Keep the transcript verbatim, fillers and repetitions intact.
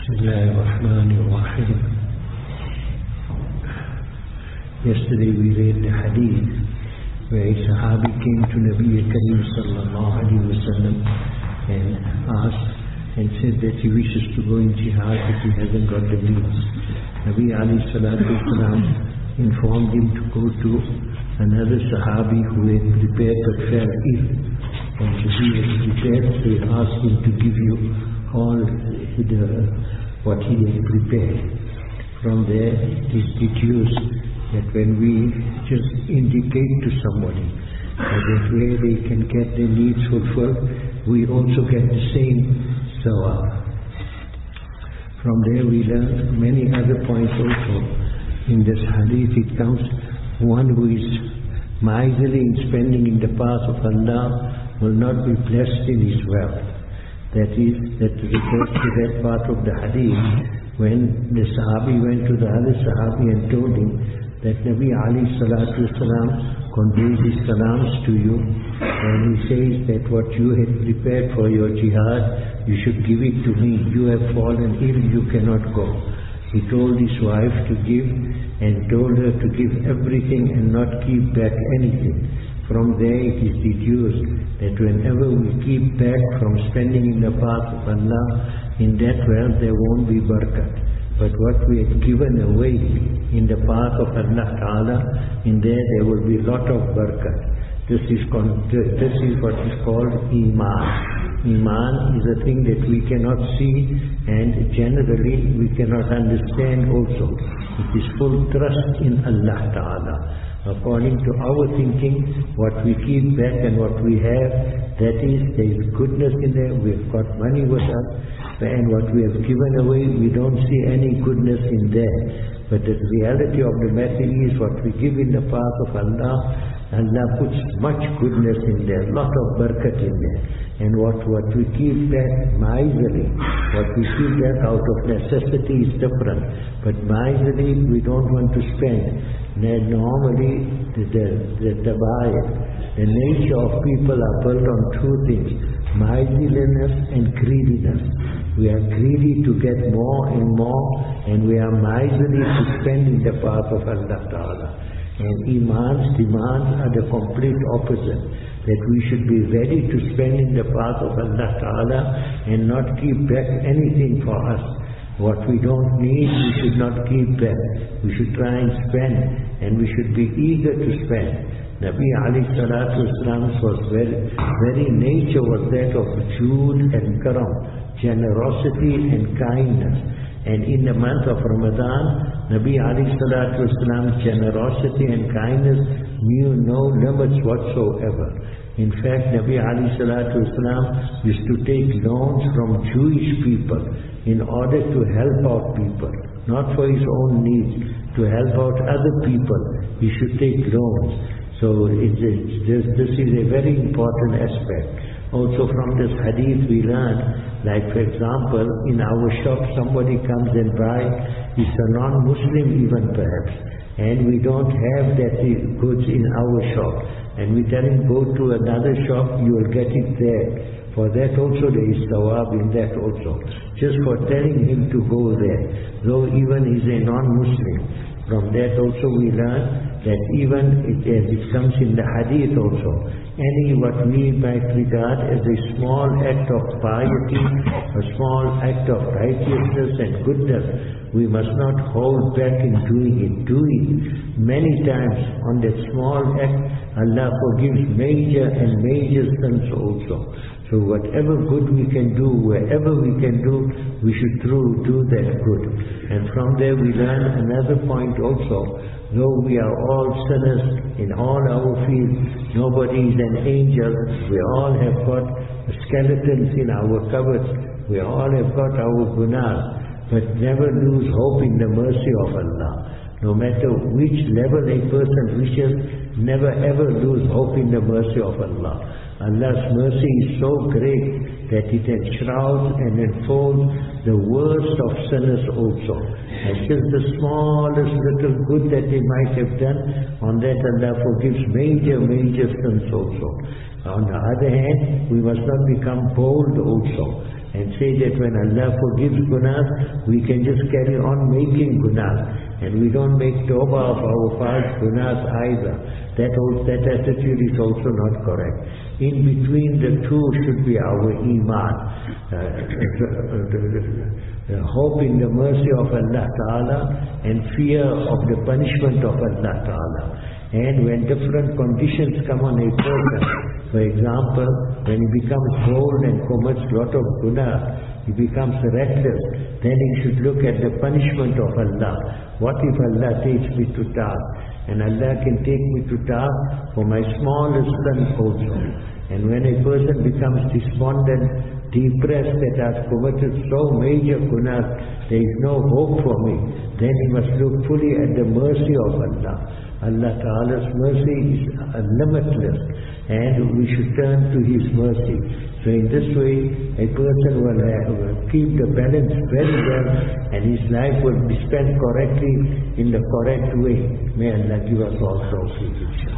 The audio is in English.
Bismillahirrahmanirrahim. Yesterday we read the hadith where a Sahabi came to Nabi Kareem sallallahu alayhi wa sallam and asked and said that he wishes to go in jihad but he hasn't got the means. Nabi alayhi salatu wasalam informed him to go to another Sahabi who had prepared but fell ill, and so he had prepared, so he asked him to give you all the, what he had prepared. From there it is deduced that when we just indicate to somebody that where they can get their needs fulfilled, we also get the same sawab. From there we learn many other points also. In this hadith it comes, one who is miserly in spending in the path of Allah will not be blessed in his wealth. That is, that refers to that part of the hadith when the Sahabi went to the other Sahabi and told him that Nabi alayhi salatu wasalam conveys his salams to you, and he says that what you had prepared for your jihad, you should give it to me. You have fallen ill, you cannot go. He told his wife to give and told her to give everything and not keep back anything. From there it is deduced that whenever we keep back from spending in the path of Allah, in that wealth there won't be barakat. But what we have given away in the path of Allah Ta'ala, in there there will be a lot of barakat. This is, this is what is called Iman. Iman is a thing that we cannot see and generally we cannot understand also. It is full trust in Allah Ta'ala. According to our thinking, what we keep back and what we have, that is, there is goodness in there, we have got money with us, and what we have given away, we don't see any goodness in there. But the reality of the matter is, what we give in the path of Allah, Allah puts much goodness in there, lot of barakat in there. And what, what we keep back miserly, what we keep back out of necessity is different. But miserly, we don't want to spend. Then normally, the, the, the, the, the nature of people are built on two things, miserliness and greediness. We are greedy to get more and more, and we are miserly to spend in the path of Allah Ta'ala. And Iman's demands are the complete opposite, that we should be ready to spend in the path of Allah Ta'ala and not keep back anything for us. What we don't need, we should not keep back. We should try and spend, and we should be eager to spend. Nabi alayhi salatu wasalam was very, very nature was that of Jood and Karam, generosity and kindness. And in the month of Ramadan, Nabi alayhi salatu wasalam's generosity and kindness knew no limits whatsoever. In fact, Nabi alayhi salatu wasalam used to take loans from Jewish people in order to help out people, not for his own needs, to help out other people. He should take loans. So it's, it's, this, this is a very important aspect. Also from this hadith we learn, like for example, in our shop somebody comes and buys, he's a non-Muslim even perhaps, and we don't have that goods in our shop. And we tell him, go to another shop, you will get it there. For that also there is sawab in that also. Just for telling him to go there. Though even he is a non-Muslim. From that also we learn that even it, it comes in the hadith also. Any what we might regard as a small act of piety, a small act of righteousness and goodness, we must not hold back in doing it. Do it many times. On that small act, Allah forgives major and major sins also. So whatever good we can do, wherever we can do, we should do, do that good. And from there we learn another point also. Though we are all sinners in all our fields, nobody is an angel. We all have got skeletons in our cupboards. We all have got our gunas. But never lose hope in the mercy of Allah. No matter which level a person reaches, never ever lose hope in the mercy of Allah. Allah's mercy is so great that it enshrouds and enfolds the worst of sinners also. And just the smallest little good that they might have done, on that Allah forgives major, major sins also. On the other hand, we must not become bold also. and say that when Allah forgives gunas, we can just carry on making gunas. And we don't make tawbah of our past gunas either. That, also, that attitude is also not correct. In between the two should be our iman. Uh, the, the, the hope in the mercy of Allah Ta'ala and fear of the punishment of Allah Ta'ala. And when different conditions come on a person, for example, when he becomes bold and commits a lot of gunas, he becomes reckless, then he should look at the punishment of Allah. What if Allah takes me to task? And Allah can take me to task for my smallest sin also. And when a person becomes despondent, depressed that I've committed so major gunas, there is no hope for me, then he must look fully at the mercy of Allah. Allah Ta'ala's mercy is limitless, and we should turn to His mercy. So in this way, a person will, have, will keep the balance very well, and his life will be spent correctly in the correct way. May Allah give us all tawfiq.